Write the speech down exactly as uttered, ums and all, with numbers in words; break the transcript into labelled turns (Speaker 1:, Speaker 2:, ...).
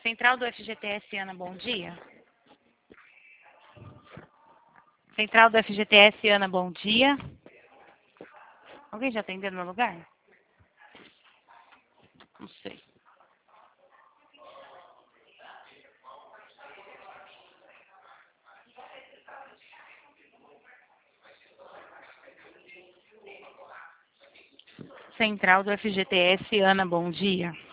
Speaker 1: Central do F G T S, Ana, bom dia. Central do F G T S, Ana, bom dia. Alguém já atendeu no meu lugar? Não sei. Central do F G T S, Ana, bom dia.